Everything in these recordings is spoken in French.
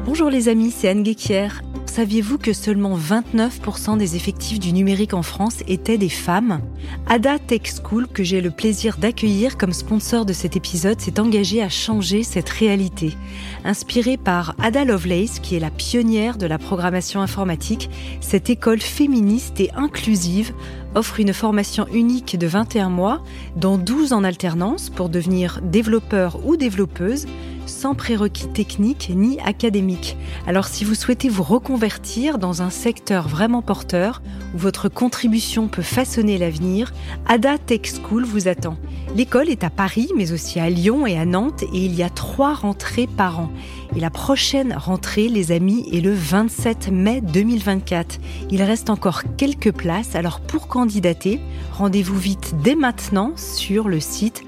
Bonjour les amis, c'est Anne Guéquière. Saviez-vous que seulement 29% des effectifs du numérique en France étaient des femmes ? Ada Tech School, que j'ai le plaisir d'accueillir comme sponsor de cet épisode, s'est engagée à changer cette réalité. Inspirée par Ada Lovelace, qui est la pionnière de la programmation informatique, cette école féministe et inclusive offre une formation unique de 21 mois, dont 12 en alternance pour devenir développeur ou développeuse, sans prérequis techniques ni académiques. Alors si vous souhaitez vous reconvertir dans un secteur vraiment porteur, où votre contribution peut façonner l'avenir, Ada Tech School vous attend. L'école est à Paris, mais aussi à Lyon et à Nantes, et il y a 3 rentrées par an. Et la prochaine rentrée, les amis, est le 27 mai 2024. Il reste encore quelques places, alors pour candidater, rendez-vous vite dès maintenant sur le site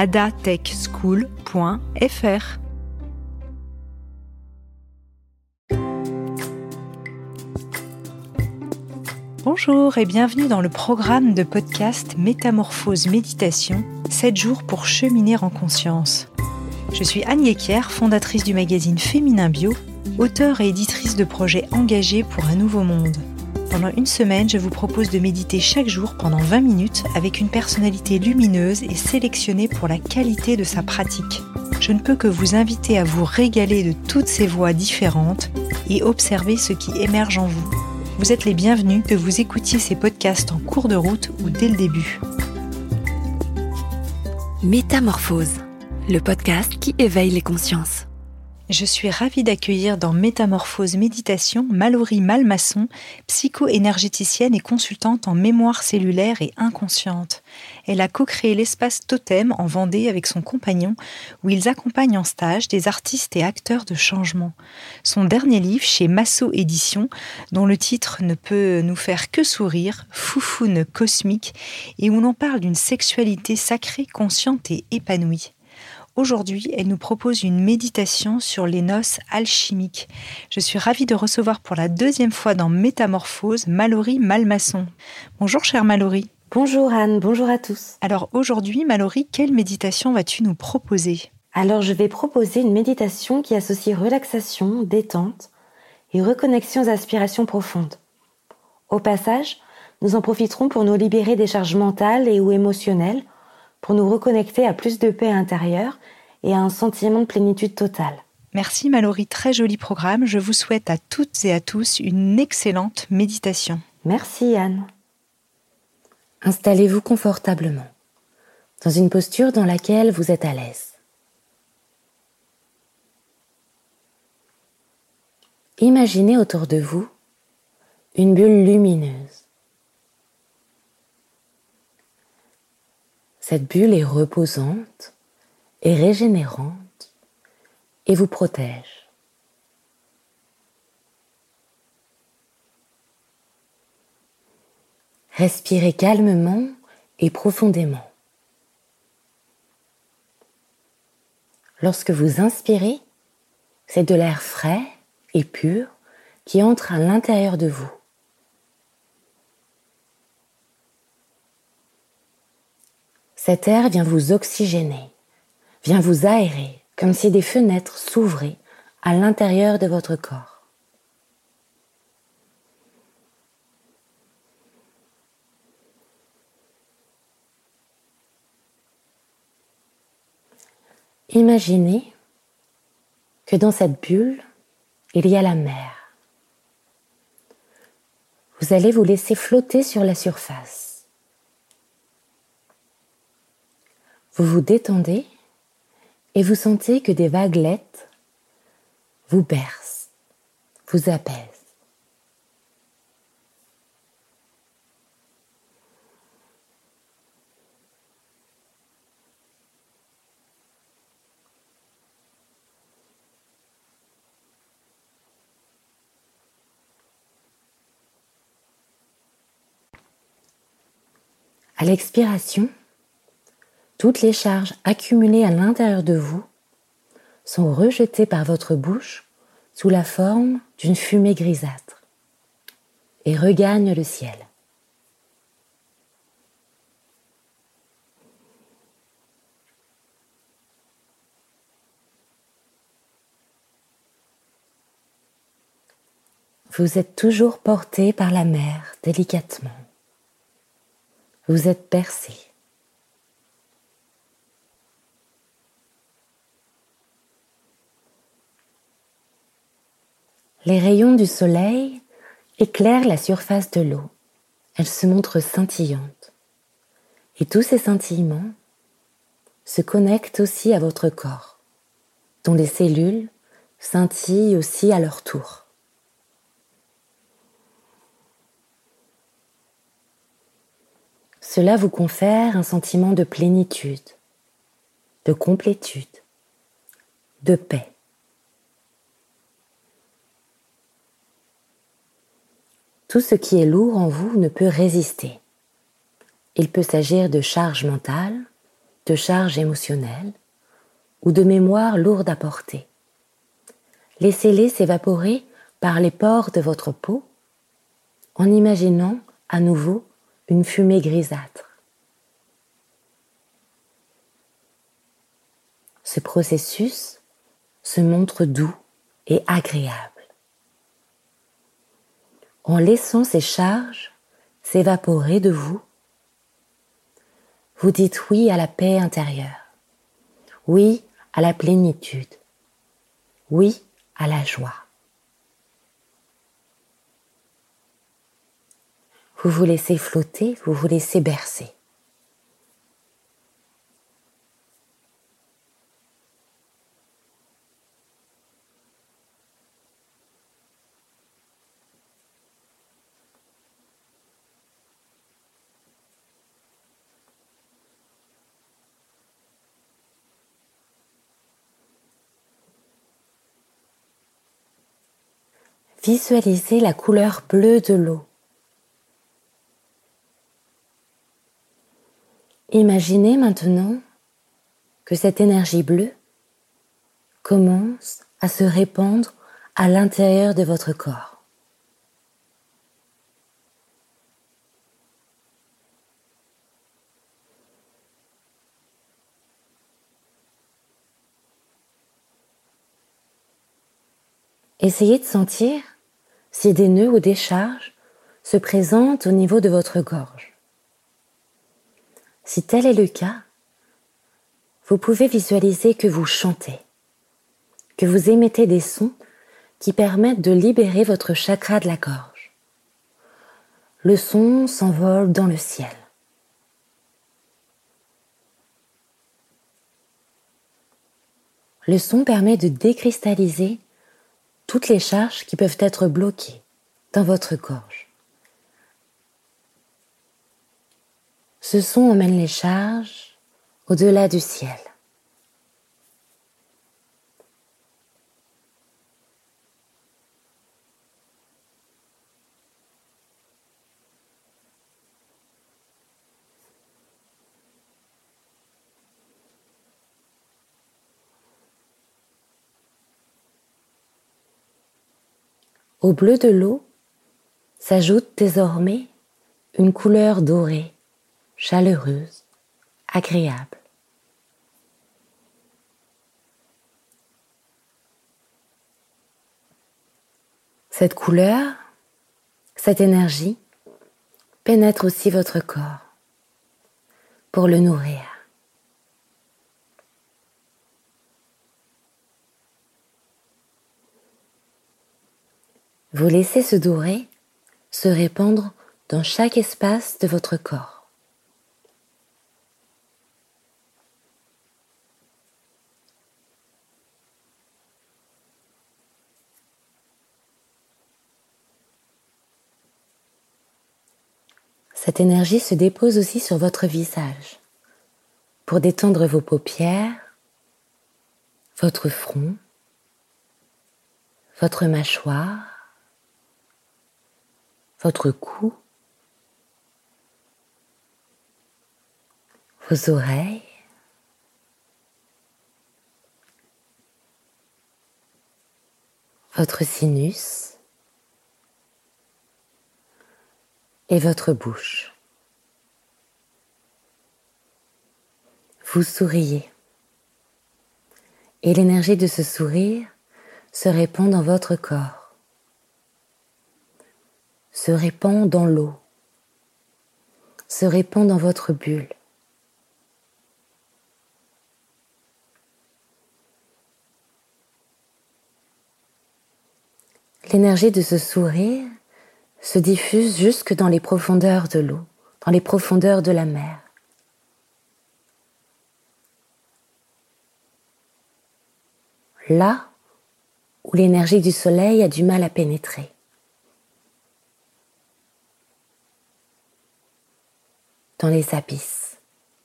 adatechschool.fr. Bonjour et bienvenue dans le programme de podcast Métamorphose Méditation, 7 jours pour cheminer en conscience. Je suis Anne Guéquière, fondatrice du magazine Féminin Bio, auteure et éditrice de projets engagés pour un nouveau monde. Pendant une semaine, je vous propose de méditer chaque jour pendant 20 minutes avec une personnalité lumineuse et sélectionnée pour la qualité de sa pratique. Je ne peux que vous inviter à vous régaler de toutes ces voix différentes et observer ce qui émerge en vous. Vous êtes les bienvenus, que vous écoutiez ces podcasts en cours de route ou dès le début. Métamorphose, le podcast qui éveille les consciences. Je suis ravie d'accueillir dans Métamorphose Méditation Mallory Malmasson, psycho-énergéticienne et consultante en mémoire cellulaire et inconsciente. Elle a co-créé l'espace Totem en Vendée avec son compagnon, où ils accompagnent en stage des artistes et acteurs de changement. Son dernier livre, chez Massot Éditions, dont le titre ne peut nous faire que sourire, Foufoune cosmique, et où l'on parle d'une sexualité sacrée, consciente et épanouie. Aujourd'hui, elle nous propose une méditation sur les noces alchimiques. Je suis ravie de recevoir pour la 2e fois dans Métamorphose Mallory Malmasson. Bonjour chère Mallory. Bonjour Anne, bonjour à tous. Alors aujourd'hui, Mallory, quelle méditation vas-tu nous proposer ? Alors je vais proposer une méditation qui associe relaxation, détente et reconnexion aux aspirations profondes. Au passage, nous en profiterons pour nous libérer des charges mentales et ou émotionnelles, pour nous reconnecter à plus de paix intérieure et à un sentiment de plénitude totale. Merci Mallory, très joli programme. Je vous souhaite à toutes et à tous une excellente méditation. Merci Anne. Installez-vous confortablement, dans une posture dans laquelle vous êtes à l'aise. Imaginez autour de vous une bulle lumineuse. Cette bulle est reposante et régénérante et vous protège. Respirez calmement et profondément. Lorsque vous inspirez, c'est de l'air frais et pur qui entre à l'intérieur de vous. Cet air vient vous oxygéner, vient vous aérer, comme si des fenêtres s'ouvraient à l'intérieur de votre corps. Imaginez que dans cette bulle, il y a la mer. Vous allez vous laisser flotter sur la surface. Vous vous détendez et vous sentez que des vaguelettes vous bercent, vous apaisent. À l'expiration, toutes les charges accumulées à l'intérieur de vous sont rejetées par votre bouche sous la forme d'une fumée grisâtre et regagnent le ciel. Vous êtes toujours porté par la mer délicatement. Vous êtes bercé. Les rayons du soleil éclairent la surface de l'eau. Elle se montre scintillante. Et tous ces scintillements se connectent aussi à votre corps, dont les cellules scintillent aussi à leur tour. Cela vous confère un sentiment de plénitude, de complétude, de paix. Tout ce qui est lourd en vous ne peut résister. Il peut s'agir de charges mentales, de charges émotionnelles ou de mémoires lourdes à porter. Laissez-les s'évaporer par les pores de votre peau en imaginant à nouveau une fumée grisâtre. Ce processus se montre doux et agréable. En laissant ces charges s'évaporer de vous, vous dites oui à la paix intérieure, oui à la plénitude, oui à la joie. Vous vous laissez flotter, vous vous laissez bercer. Visualisez la couleur bleue de l'eau. Imaginez maintenant que cette énergie bleue commence à se répandre à l'intérieur de votre corps. Essayez de sentir si des nœuds ou des charges se présentent au niveau de votre gorge. Si tel est le cas, vous pouvez visualiser que vous chantez, que vous émettez des sons qui permettent de libérer votre chakra de la gorge. Le son s'envole dans le ciel. Le son permet de décristalliser toutes les charges qui peuvent être bloquées dans votre gorge. Ce son emmène les charges au-delà du ciel. Au bleu de l'eau s'ajoute désormais une couleur dorée, chaleureuse, agréable. Cette couleur, cette énergie pénètre aussi votre corps pour le nourrir. Vous laissez ce doré se répandre dans chaque espace de votre corps. Cette énergie se dépose aussi sur votre visage pour détendre vos paupières, votre front, votre mâchoire, votre cou, vos oreilles, votre sinus et votre bouche. Vous souriez et l'énergie de ce sourire se répand dans votre corps. se répand dans l'eau, se répand dans votre bulle. L'énergie de ce sourire se diffuse jusque dans les profondeurs de l'eau, dans les profondeurs de la mer. Là où l'énergie du soleil a du mal à pénétrer. Dans les abysses.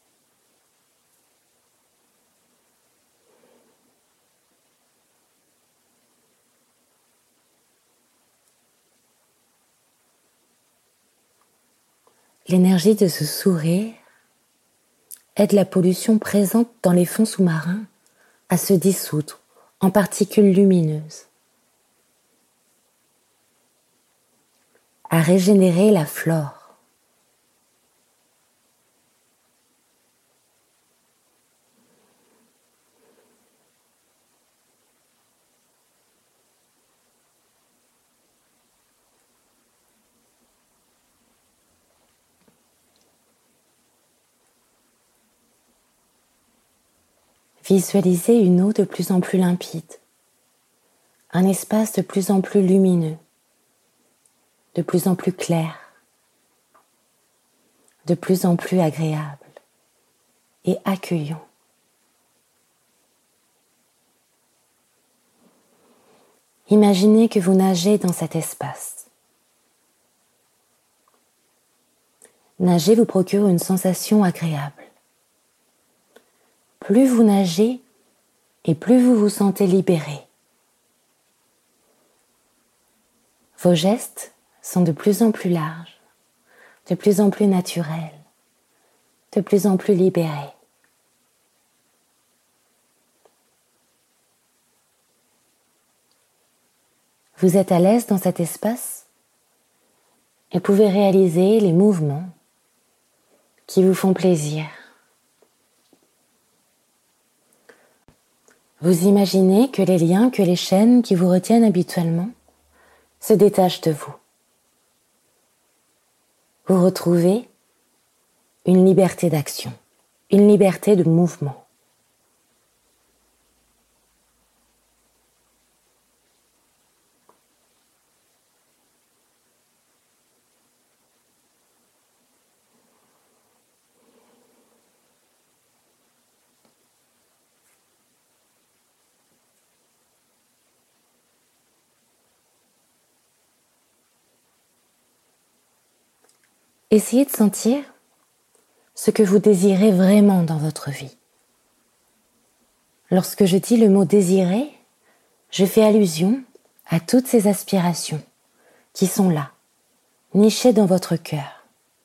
L'énergie de ce sourire aide la pollution présente dans les fonds sous-marins à se dissoudre en particules lumineuses, à régénérer la flore. Visualisez une eau de plus en plus limpide, un espace de plus en plus lumineux, de plus en plus clair, de plus en plus agréable et accueillant. Imaginez que vous nagez dans cet espace. Nager vous procure une sensation agréable. Plus vous nagez et plus vous vous sentez libéré. Vos gestes sont de plus en plus larges, de plus en plus naturels, de plus en plus libérés. Vous êtes à l'aise dans cet espace et pouvez réaliser les mouvements qui vous font plaisir. Vous imaginez que les liens, que les chaînes qui vous retiennent habituellement se détachent de vous. Vous retrouvez une liberté d'action, une liberté de mouvement. Essayez de sentir ce que vous désirez vraiment dans votre vie. Lorsque je dis le mot désirer, je fais allusion à toutes ces aspirations qui sont là, nichées dans votre cœur,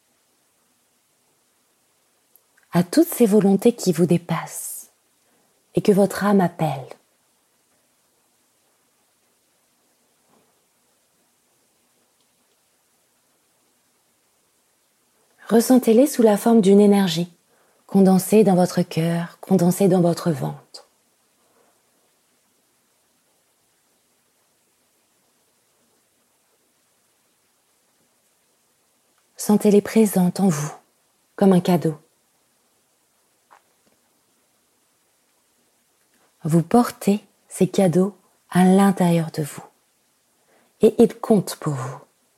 à toutes ces volontés qui vous dépassent et que votre âme appelle. Ressentez-les sous la forme d'une énergie, condensée dans votre cœur, condensée dans votre ventre. Sentez-les présentes en vous, comme un cadeau. Vous portez ces cadeaux à l'intérieur de vous, et ils comptent pour vous.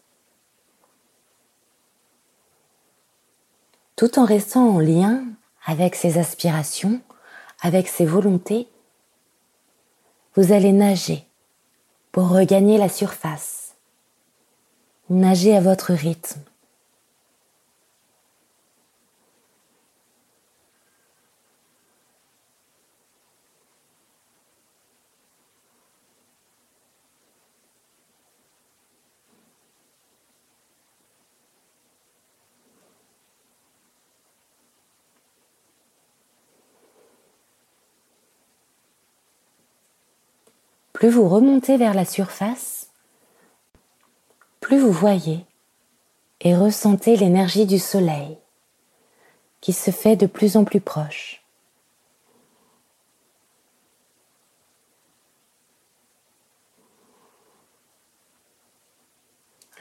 Tout en restant en lien avec ces aspirations, avec ces volontés, vous allez nager pour regagner la surface. Nager à votre rythme. Plus vous remontez vers la surface, plus vous voyez et ressentez l'énergie du soleil qui se fait de plus en plus proche.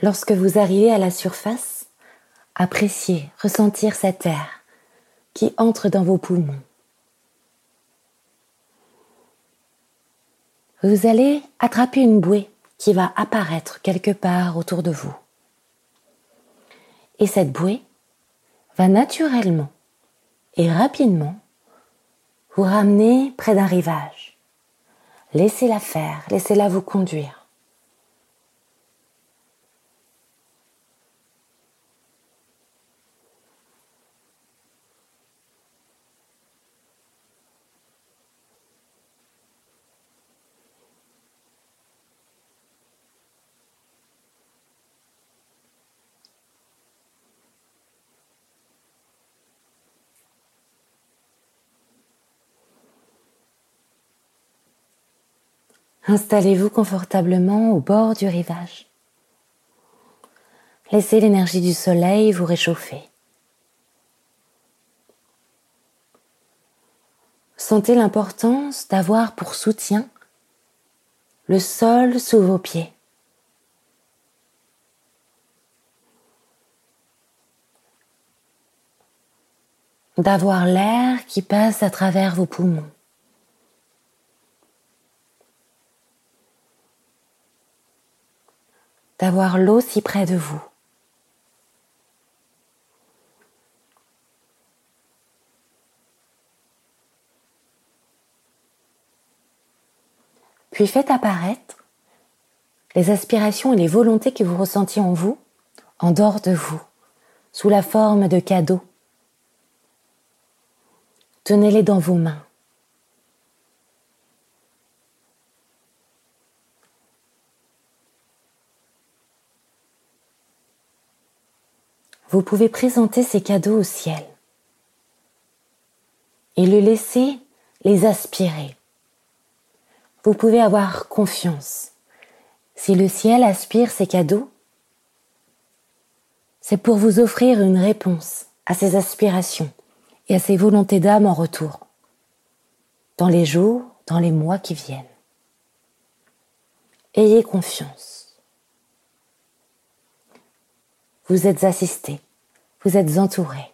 Lorsque vous arrivez à la surface, appréciez, ressentir cet air qui entre dans vos poumons. Vous allez attraper une bouée qui va apparaître quelque part autour de vous. Et cette bouée va naturellement et rapidement vous ramener près d'un rivage. Laissez-la faire, laissez-la vous conduire. Installez-vous confortablement au bord du rivage. Laissez l'énergie du soleil vous réchauffer. Sentez l'importance d'avoir pour soutien le sol sous vos pieds. D'avoir l'air qui passe à travers vos poumons. D'avoir l'eau si près de vous. Puis faites apparaître les aspirations et les volontés que vous ressentiez en vous, en dehors de vous, sous la forme de cadeaux. Tenez-les dans vos mains. Vous pouvez présenter ces cadeaux au ciel et le laisser les aspirer. Vous pouvez avoir confiance. Si le ciel aspire ces cadeaux, c'est pour vous offrir une réponse à ces aspirations et à ces volontés d'âme en retour, dans les jours, dans les mois qui viennent. Ayez confiance. Vous êtes assisté, vous êtes entouré.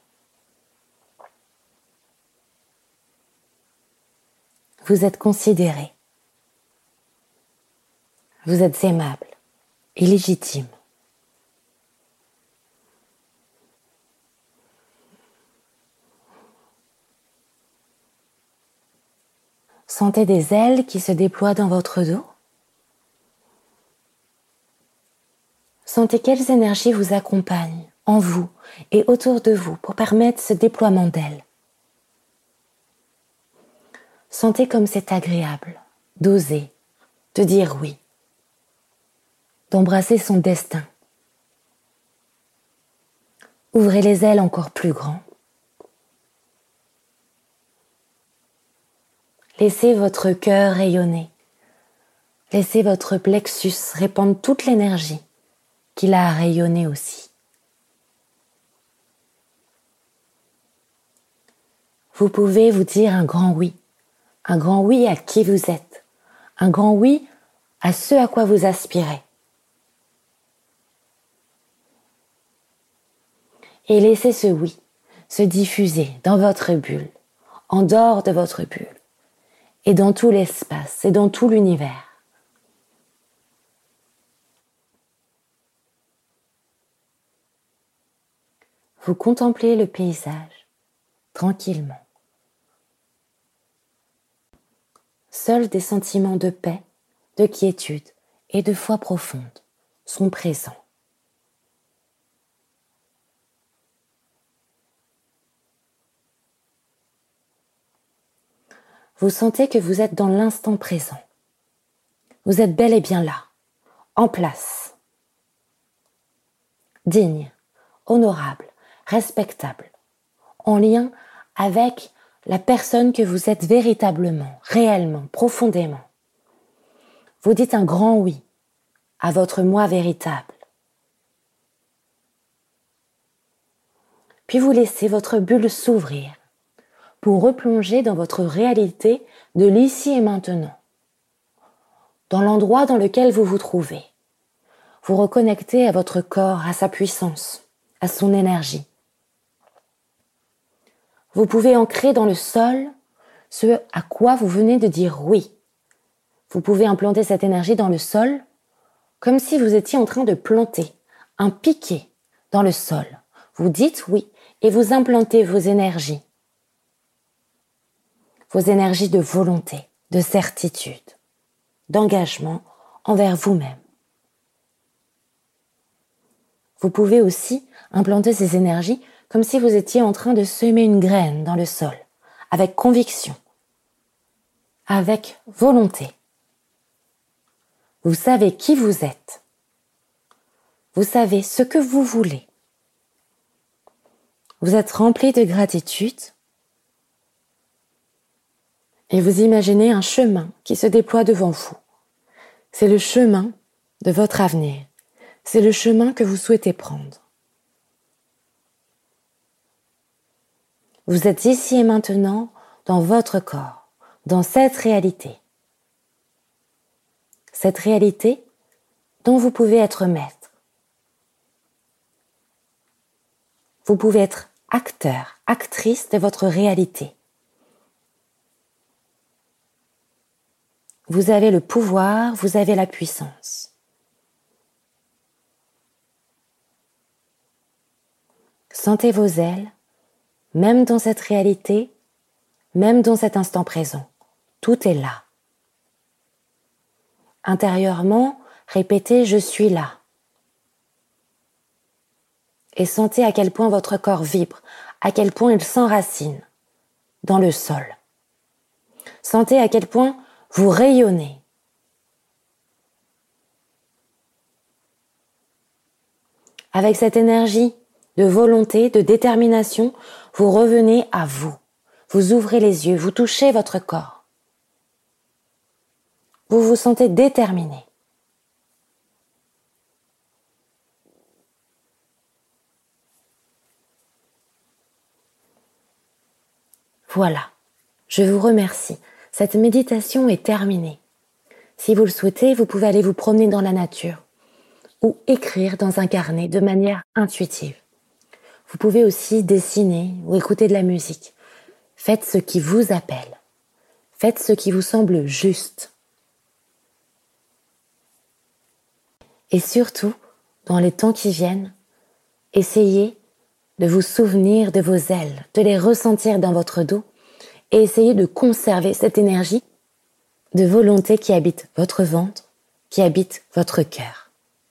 Vous êtes considéré. Vous êtes aimable et légitime. Sentez des ailes qui se déploient dans votre dos. Sentez quelles énergies vous accompagnent en vous et autour de vous pour permettre ce déploiement d'ailes. Sentez comme c'est agréable d'oser, de dire oui, d'embrasser son destin. Ouvrez les ailes encore plus grand. Laissez votre cœur rayonner. Laissez votre plexus répandre toute l'énergie qu'il a à rayonner aussi. Vous pouvez vous dire un grand oui à qui vous êtes, un grand oui à ce à quoi vous aspirez. Et laissez ce oui se diffuser dans votre bulle, en dehors de votre bulle, et dans tout l'espace et dans tout l'univers. Vous contemplez le paysage tranquillement. Seuls des sentiments de paix, de quiétude et de foi profonde sont présents. Vous sentez que vous êtes dans l'instant présent. Vous êtes bel et bien là, en place, digne, honorable, respectable, en lien avec la personne que vous êtes véritablement, réellement, profondément. Vous dites un grand oui à votre moi véritable. Puis vous laissez votre bulle s'ouvrir pour replonger dans votre réalité de l'ici et maintenant, dans l'endroit dans lequel vous vous trouvez. vous reconnecter à votre corps, à sa puissance, à son énergie. Vous pouvez ancrer dans le sol ce à quoi vous venez de dire oui. Vous pouvez implanter cette énergie dans le sol comme si vous étiez en train de planter un piquet dans le sol. Vous dites oui et vous implantez vos énergies de volonté, de certitude, d'engagement envers vous-même. Vous pouvez aussi implanter ces énergies comme si vous étiez en train de semer une graine dans le sol, avec conviction, avec volonté. Vous savez qui vous êtes. Vous savez ce que vous voulez. Vous êtes rempli de gratitude et vous imaginez un chemin qui se déploie devant vous. C'est le chemin de votre avenir. C'est le chemin que vous souhaitez prendre. Vous êtes ici et maintenant dans votre corps, dans cette réalité. Cette réalité dont vous pouvez être maître. Vous pouvez être acteur, actrice de votre réalité. Vous avez le pouvoir, vous avez la puissance. Sentez vos ailes, même dans cette réalité, même dans cet instant présent. Tout est là. Intérieurement, répétez « je suis là ». Et sentez à quel point votre corps vibre, à quel point il s'enracine dans le sol. Sentez à quel point vous rayonnez. Avec cette énergie de volonté, de détermination, vous revenez à vous. Vous ouvrez les yeux, vous touchez votre corps. Vous vous sentez déterminé. Voilà, je vous remercie. Cette méditation est terminée. Si vous le souhaitez, vous pouvez aller vous promener dans la nature ou écrire dans un carnet de manière intuitive. Vous pouvez aussi dessiner ou écouter de la musique. Faites ce qui vous appelle. Faites ce qui vous semble juste. Et surtout, dans les temps qui viennent, essayez de vous souvenir de vos ailes, de les ressentir dans votre dos et essayez de conserver cette énergie de volonté qui habite votre ventre, qui habite votre cœur.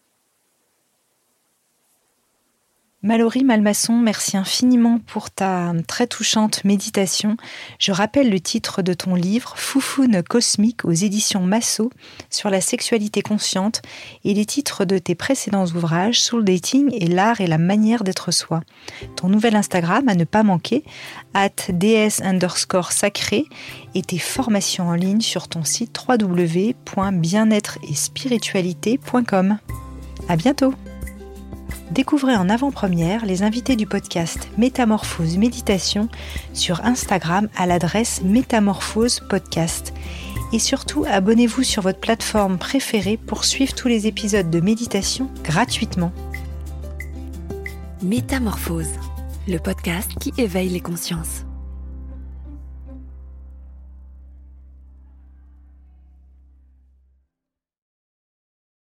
Mallory Malmasson, merci infiniment pour ta très touchante méditation. Je rappelle le titre de ton livre, Foufoune cosmique aux éditions Massot, sur la sexualité consciente, et les titres de tes précédents ouvrages, Soul Dating et l'art et la manière d'être soi. Ton nouvel Instagram à ne pas manquer, @ds_sacré, et tes formations en ligne sur ton site www.bien-être-et-spiritualité.com. À bientôt! Découvrez en avant-première les invités du podcast Métamorphose Méditation sur Instagram à l'adresse Métamorphose Podcast. Et surtout, abonnez-vous sur votre plateforme préférée pour suivre tous les épisodes de méditation gratuitement. Métamorphose, le podcast qui éveille les consciences.